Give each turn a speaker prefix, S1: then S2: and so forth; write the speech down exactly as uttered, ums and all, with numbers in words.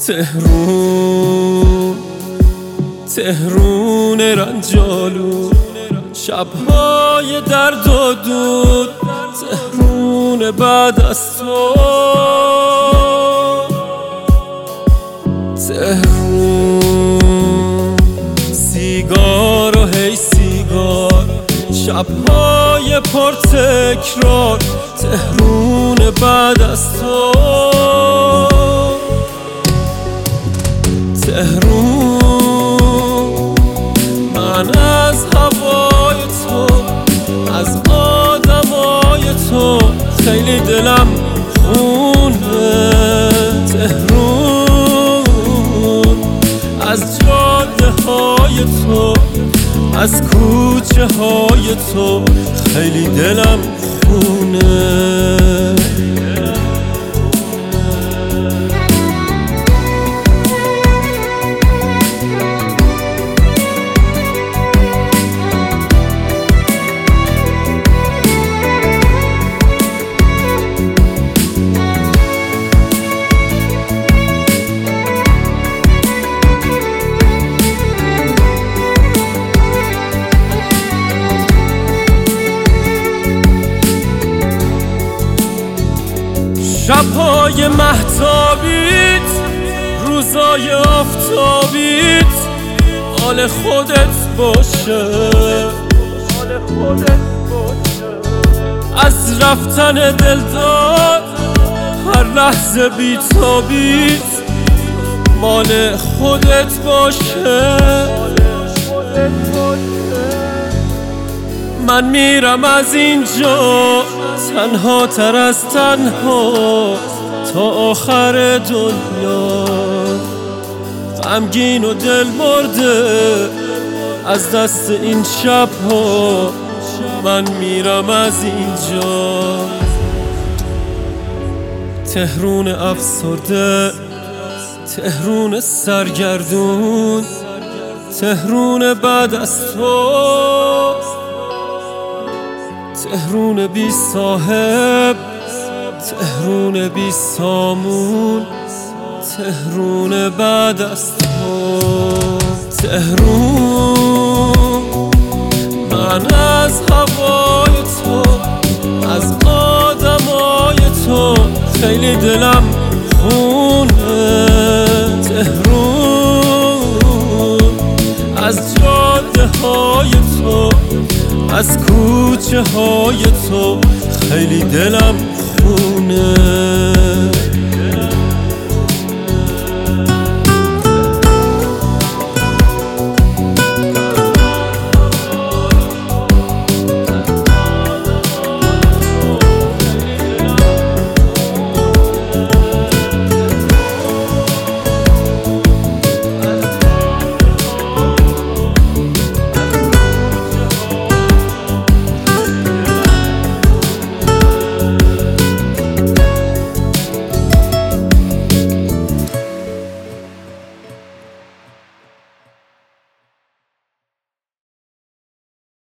S1: تهرون تهرون رنجالو، شبهای درد و دود، تهرون بعد از تو. تهرون سیگار و هی سیگار، شبهای پر تکرار، تهرون بعد از تو. تهرون من از هوای تو، از آدمای تو خیلی دلم خونه. تهرون از جاده های تو، از کوچه های تو خیلی دلم خونه. شبهای مهتابیت، روزای آفتابیت، حال خودت باشه، حال خودت باشه. از رفتن دلداد هر لحظه بیتابیت، مال خودت باشه. من میرم از اینجا تنها تر از تنها تا آخر دنیا، غمگین و دل مرده از دست این شبها. من میرم از اینجا. تهرون افسرده، تهرون سرگردون، تهرون بعد از تو. تهرون بی صاحب، تهرون بی سامون، تهرون بعد از تو. تهرون من از هوای تو، از آدمای تو خیلی دلم خونه. تهرون از جاده های تو، از کوچه های تو خیلی دلم خونه.